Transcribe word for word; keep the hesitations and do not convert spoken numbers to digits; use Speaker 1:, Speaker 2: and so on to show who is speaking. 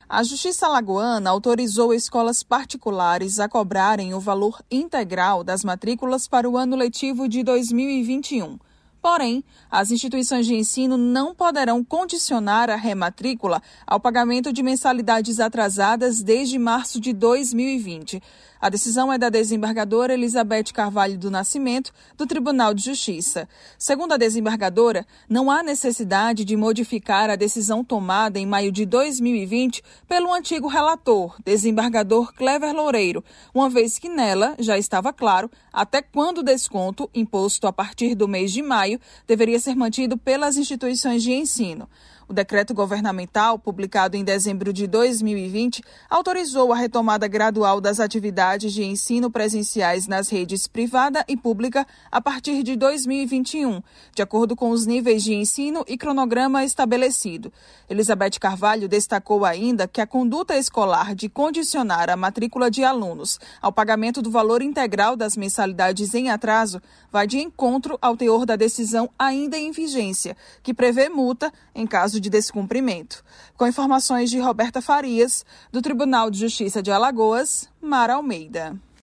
Speaker 1: A Justiça Alagoana autorizou escolas particulares a cobrarem o valor integral das matrículas para o ano letivo de dois mil e vinte e um. Porém, as instituições de ensino não poderão condicionar a rematrícula ao pagamento de mensalidades atrasadas desde março de dois mil e vinte. A decisão é da desembargadora Elizabeth Carvalho do Nascimento, do Tribunal de Justiça. Segundo a desembargadora, não há necessidade de modificar a decisão tomada em maio de dois mil e vinte pelo antigo relator, desembargador Clever Loureiro, uma vez que nela já estava claro até quando o desconto, imposto a partir do mês de maio, deveria ser mantido pelas instituições de ensino. O decreto governamental, publicado em dezembro de dois mil e vinte, autorizou a retomada gradual das atividades de ensino presenciais nas redes privada e pública a partir de dois mil e vinte e um, de acordo com os níveis de ensino e cronograma estabelecido. Elizabeth Carvalho destacou ainda que a conduta escolar de condicionar a matrícula de alunos ao pagamento do valor integral das mensalidades em atraso vai de encontro ao teor da decisão ainda em vigência, que prevê multa em caso de descumprimento. Com informações de Roberta Farias, do Tribunal de Justiça de Alagoas, Mara Almeida.